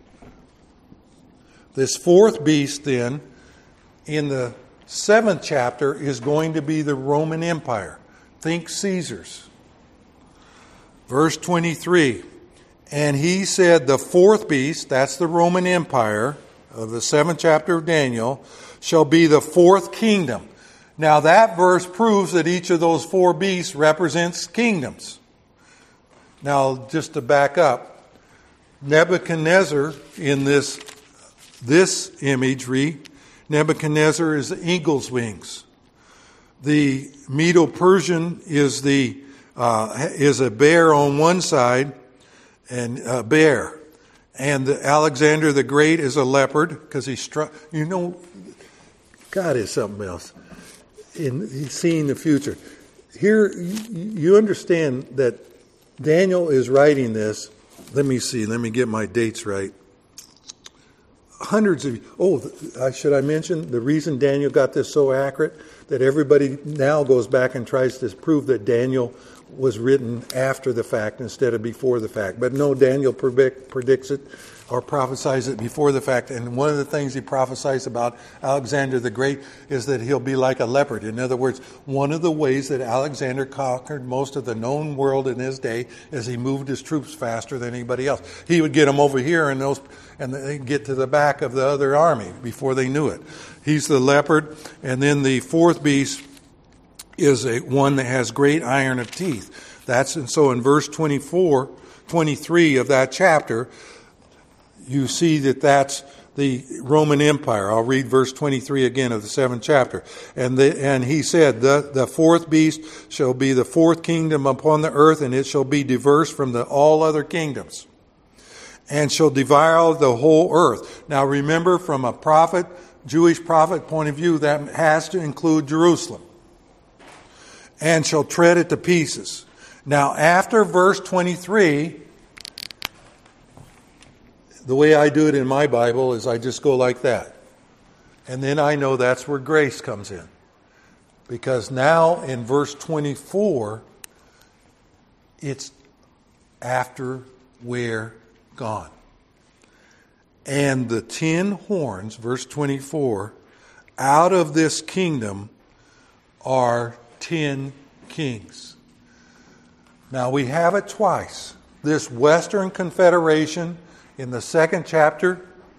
This fourth beast then, in the seventh chapter, is going to be the Roman Empire. Think Caesar's. Verse twenty-three. And he said, the fourth beast, that's the Roman Empire of the seventh chapter of Daniel, shall be the fourth kingdom. Now that verse proves that each of those four beasts represents kingdoms. Now, just to back up, Nebuchadnezzar in this This imagery, Nebuchadnezzar is the eagle's wings. The Medo-Persian is the uh, is a bear on one side, and a bear, and the Alexander the Great is a leopard because he struck. You know, God is something else. In he's seeing the future. Here, you understand that Daniel is writing this. Let me see. Let me get my dates right. Hundreds of, oh, should I mention the reason Daniel got this so accurate? That everybody now goes back and tries to prove that Daniel was written after the fact instead of before the fact. But no, Daniel predict, predicts it or prophesies it before the fact. And one of the things he prophesies about Alexander the Great is that he'll be like a leopard. In other words, one of the ways that Alexander conquered most of the known world in his day is he moved his troops faster than anybody else. He would get them over here and those, and they'd get to the back of the other army before they knew it. He's the leopard. And then the fourth beast is a one that has great iron of teeth. That's, and so in verse twenty-four, twenty-three of that chapter, you see that that's the Roman Empire. I'll read verse twenty-three again of the seventh chapter. And the, and he said, the, the fourth beast shall be the fourth kingdom upon the earth, and it shall be diverse from the, all other kingdoms, and shall devour the whole earth. Now remember, from a prophet, Jewish prophet point of view, that has to include Jerusalem. And shall tread it to pieces. Now after verse twenty-three, the way I do it in my Bible is I just go like that. And then I know that's where grace comes in. Because now in verse twenty-four, it's after we're gone. And the ten horns, verse twenty-four, out of this kingdom are ten kings. Now we have it twice. This Western Confederation in the second chapter,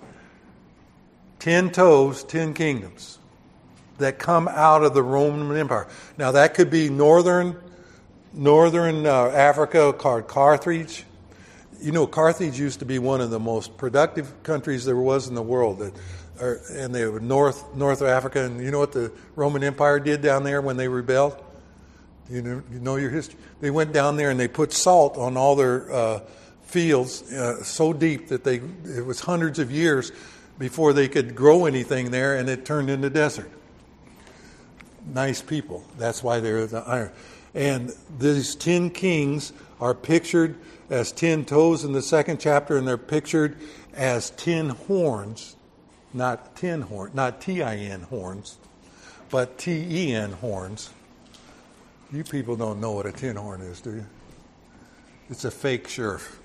ten toes, ten kingdoms that come out of the Roman Empire. Now that could be northern, northern uh, Africa called Carthage. You know, Carthage used to be one of the most productive countries there was in the world. That, are, and they were north, north of Africa. And you know what the Roman Empire did down there when they rebelled? You know, you know your history. They went down there and they put salt on all their uh, fields uh, so deep that they it was hundreds of years before they could grow anything there, and it turned into desert. Nice people. That's why they're the iron. And these ten kings are pictured as ten toes in the second chapter, and they're pictured as ten horns, not ten horn, not T I N horns, but T E N horns. You people don't know what a tin horn is, do you? It's a fake sheriff.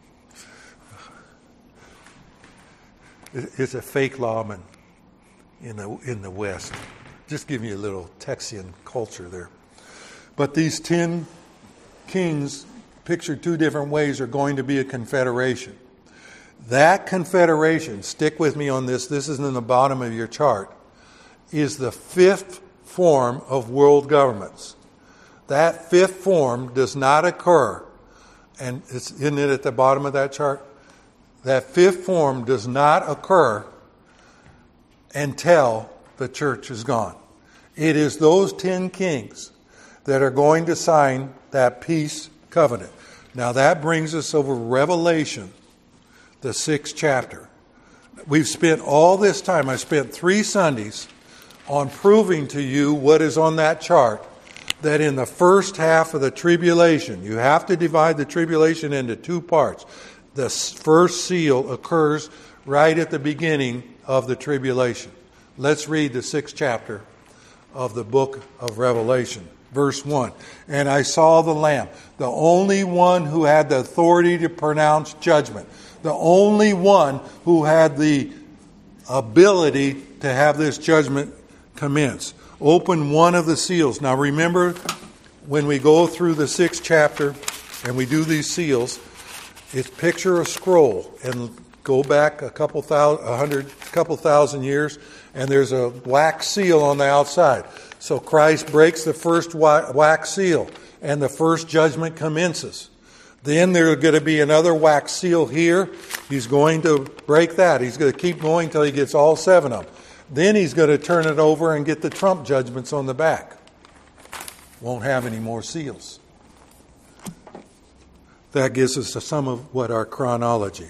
It's a fake lawman in the in the West. Just give you a little Texian culture there. But these ten kings, pictured two different ways, are going to be a confederation. That confederation, stick with me on this, this is in the bottom of your chart, is the fifth form of world governments. That fifth form does not occur, and it's isn't it at the bottom of that chart? That fifth form does not occur until the church is gone. It is those ten kings that are going to sign that peace covenant. Now that brings us over Revelation, the sixth chapter. We've spent all this time, I spent three Sundays on proving to you what is on that chart, that in the first half of the tribulation, you have to divide the tribulation into two parts. The first seal occurs right at the beginning of the tribulation. Let's read the sixth chapter of the book of Revelation. Verse one, and I saw the Lamb, the only one who had the authority to pronounce judgment, the only one who had the ability to have this judgment commence. Open one of the seals. Now remember, when we go through the sixth chapter and we do these seals, it's picture a scroll and go back a couple thousand, a hundred, couple thousand years, and there's a wax seal on the outside. So Christ breaks the first wax seal, and the first judgment commences. Then there's going to be another wax seal here. He's going to break that. He's going to keep going till he gets all seven of them. Then he's going to turn it over and get the trump judgments on the back. Won't have any more seals. That gives us some of what our chronology.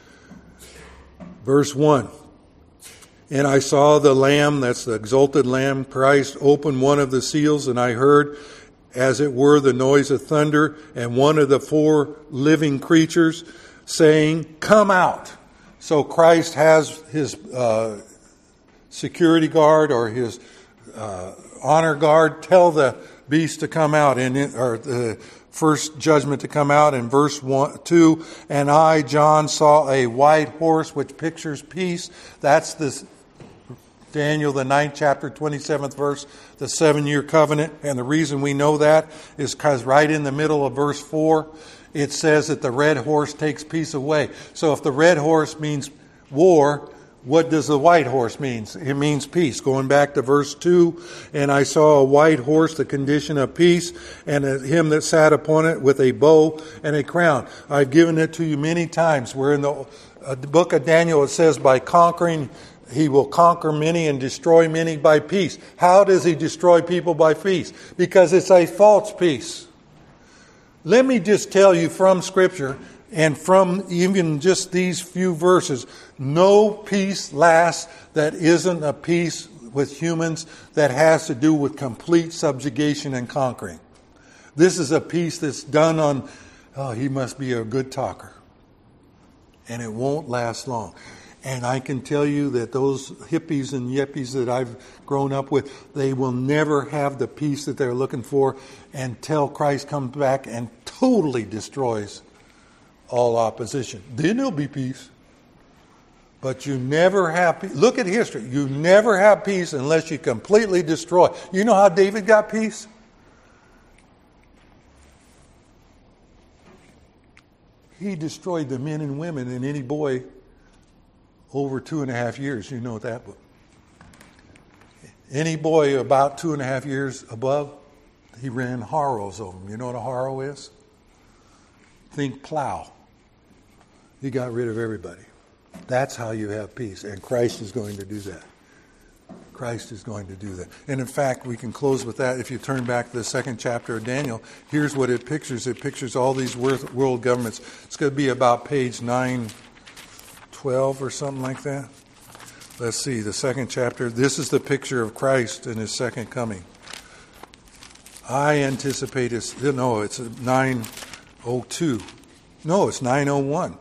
Verse one. And I saw the Lamb, that's the exalted Lamb, Christ, open one of the seals, and I heard, as it were, the noise of thunder, and one of the four living creatures saying, "Come out." So Christ has his uh, security guard or his uh, honor guard tell the beast to come out, and or the first judgment to come out. In verse one, two, and I, John, saw a white horse, which pictures peace. That's this Daniel, the ninth chapter, twenty-seventh verse, the seven-year covenant. And the reason we know that is because right in the middle of verse four, it says that the red horse takes peace away. So if the red horse means war, what does the white horse mean? It means peace. Going back to verse two, and I saw a white horse, the condition of peace, and him that sat upon it with a bow and a crown. I've given it to you many times. We're in the uh, the book of Daniel, it says, by conquering, he will conquer many and destroy many by peace. How does he destroy people by peace? Because it's a false peace. Let me just tell you from Scripture, and from even just these few verses, no peace lasts that isn't a peace with humans that has to do with complete subjugation and conquering. This is a peace that's done on, oh, he must be a good talker. And it won't last long. And I can tell you that those hippies and yippies that I've grown up with, they will never have the peace that they're looking for until Christ comes back and totally destroys all opposition. Then there'll be peace. But you never have peace. Look at history. You never have peace unless you completely destroy. You know how David got peace? He destroyed the men and women and any boy over two and a half years. You know that. Any boy about two and a half years above, he ran harrows over them. You know what a harrow is? Think plow. He got rid of everybody. That's how you have peace. And Christ is going to do that. Christ is going to do that. And in fact, we can close with that. If you turn back to the second chapter of Daniel, here's what it pictures. It pictures all these world governments. It's going to be about page nine twelve or something like that. Let's see, the second chapter. This is the picture of Christ in his second coming. I anticipate it's, no, it's nine oh two. No, it's nine oh one.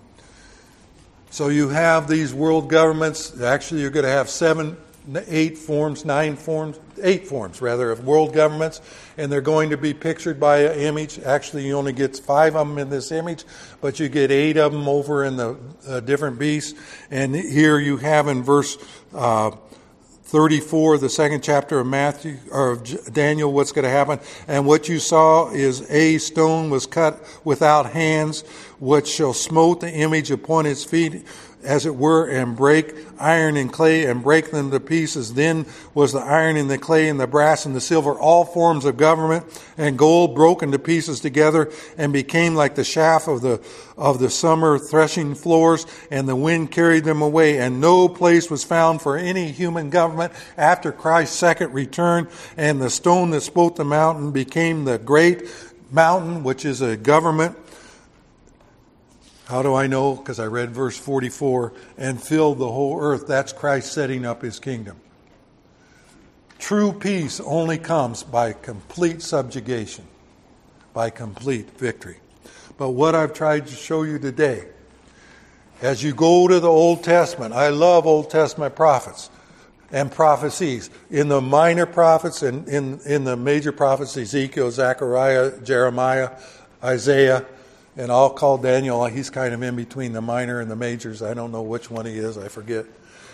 So you have these world governments. Actually, you're going to have seven, eight forms, nine forms, eight forms, rather, of world governments. And they're going to be pictured by an image. Actually, you only get five of them in this image, but you get eight of them over in the uh, different beasts. And here you have in verse uh, thirty-four, the second chapter of Matthew or of Daniel, what's going to happen. And what you saw is a stone was cut without hands, which shall smote the image upon its feet, as it were, and break iron and clay and break them to pieces. Then was the iron and the clay and the brass and the silver, all forms of government, and gold broken to pieces together, and became like the chaff of the of the summer threshing floors, and the wind carried them away. And no place was found for any human government after Christ's second return. And the stone that smote the mountain became the great mountain, which is a government. How do I know? Because I read verse forty-four, and filled the whole earth. That's Christ setting up his kingdom. True peace only comes by complete subjugation, by complete victory. But what I've tried to show you today, as you go to the Old Testament, I love Old Testament prophets and prophecies. In the minor prophets and in, in the major prophets, Ezekiel, Zechariah, Jeremiah, Isaiah, and I'll call Daniel, he's kind of in between the minor and the majors. I don't know which one he is, I forget.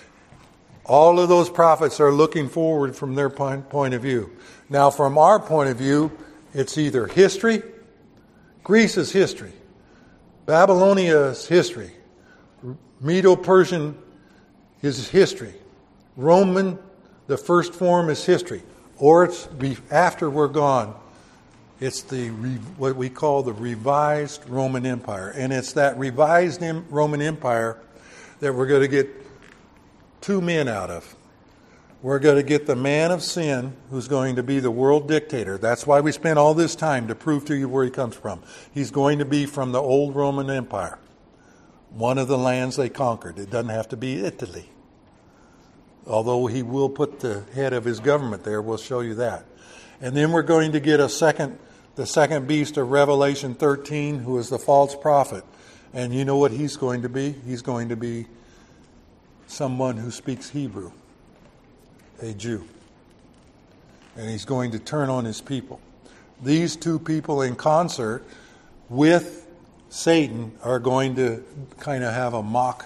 All of those prophets are looking forward from their point of view. Now, from our point of view, it's either history, Greece is history, Babylonia is history, Medo-Persian is history, Roman, the first form is history, or it's after we're gone. It's the what we call the revised Roman Empire. And it's that revised Roman Empire that we're going to get two men out of. We're going to get the man of sin who's going to be the world dictator. That's why we spent all this time to prove to you where he comes from. He's going to be from the old Roman Empire, one of the lands they conquered. It doesn't have to be Italy. Although he will put the head of his government there, we'll show you that. And then we're going to get a second, the second beast of Revelation thirteen, who is the false prophet. And you know what he's going to be? He's going to be someone who speaks Hebrew, a Jew. And he's going to turn on his people. These two people in concert with Satan are going to kind of have a mock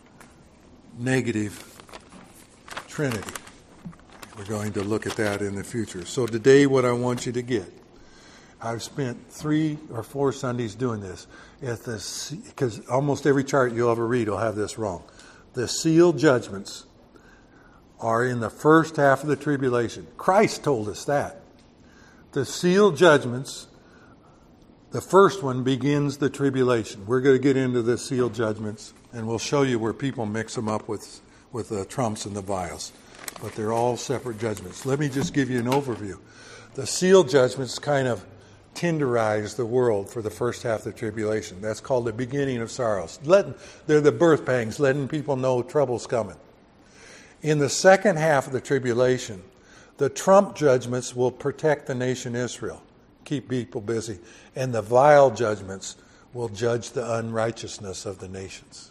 negative Trinity. We're going to look at that in the future. So today what I want you to get, I've spent three or four Sundays doing this. Because almost every chart you'll ever read will have this wrong. The sealed judgments are in the first half of the tribulation. Christ told us that. The sealed judgments, the first one begins the tribulation. We're going to get into the sealed judgments And we'll show you where people mix them up with, with the trumps and the vials. But they're all separate judgments. Let me just give you an overview. The seal judgments kind of tenderize the world for the first half of the tribulation. That's called the beginning of sorrows. Letting, they're the birth pangs, letting people know trouble's coming. In the second half of the tribulation, the trump judgments will protect the nation Israel, keep people busy, and the vial judgments will judge the unrighteousness of the nations.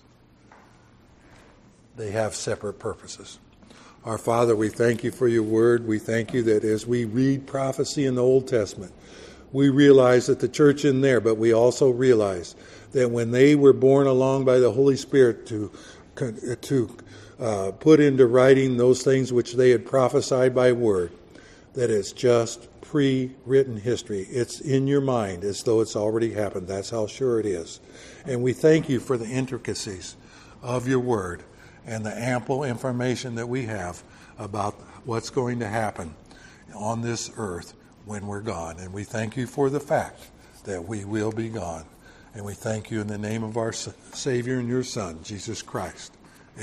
They have separate purposes. Our Father, we thank you for your word. We thank you that as we read prophecy in the Old Testament, we realize that the church in there, but we also realize that when they were borne along by the Holy Spirit to to uh, put into writing those things which they had prophesied by word, that it's just pre-written history. It's in your mind as though it's already happened. That's how sure it is. And we thank you for the intricacies of your word and the ample information that we have about what's going to happen on this earth when we're gone. And we thank you for the fact that we will be gone. And we thank you in the name of our Savior and your Son, Jesus Christ.